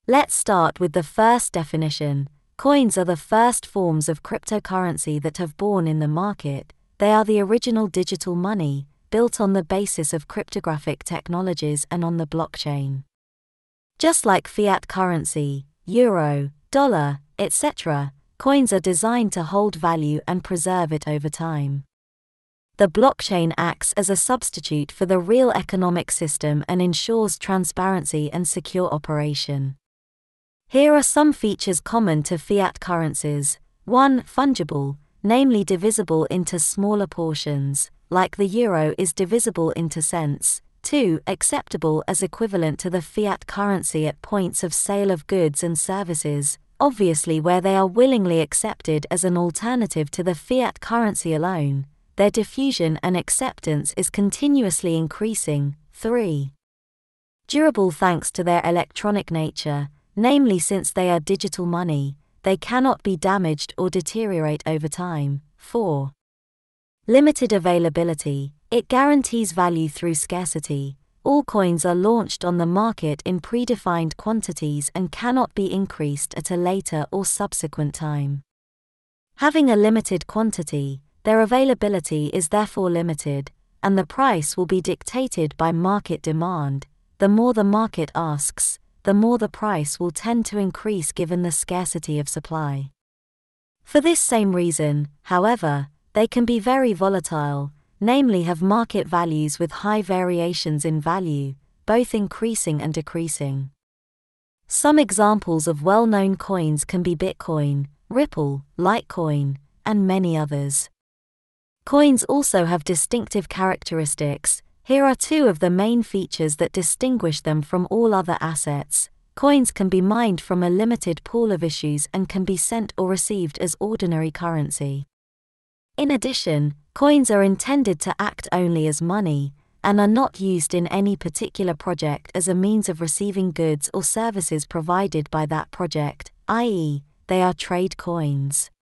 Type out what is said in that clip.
Let's start with the first definition. Coins are the first forms of cryptocurrency that have born in the market. They are the original digital money, built on the basis of cryptographic technologies and on the blockchain. Just like fiat currency, euro, dollar, etc., coins are designed to hold value and preserve it over time. The blockchain acts as a substitute for the real economic system and ensures transparency and secure operation. Here are some features common to fiat currencies. 1. Fungible, namely divisible into smaller portions, like the euro is divisible into cents. 2. Acceptable as equivalent to the fiat currency at points of sale of goods and services, obviously where they are willingly accepted as an alternative to the fiat currency alone. Their diffusion and acceptance is continuously increasing. 3. Durable thanks to their electronic nature, namely since they are digital money, they cannot be damaged or deteriorate over time. 4. Limited availability, it guarantees value through scarcity. All coins are launched on the market in predefined quantities and cannot be increased at a later or subsequent time. Having a limited quantity, their availability is therefore limited, and the price will be dictated by market demand. The more the market asks, the more the price will tend to increase given the scarcity of supply. For this same reason, however, they can be very volatile, namely have market values with high variations in value, both increasing and decreasing. Some examples of well-known coins can be Bitcoin, Ripple, Litecoin, and many others. Coins also have distinctive characteristics. Here are two of the main features that distinguish them from all other assets. Coins can be mined from a limited pool of issues and can be sent or received as ordinary currency. In addition, coins are intended to act only as money, and are not used in any particular project as a means of receiving goods or services provided by that project, i.e., they are trade coins.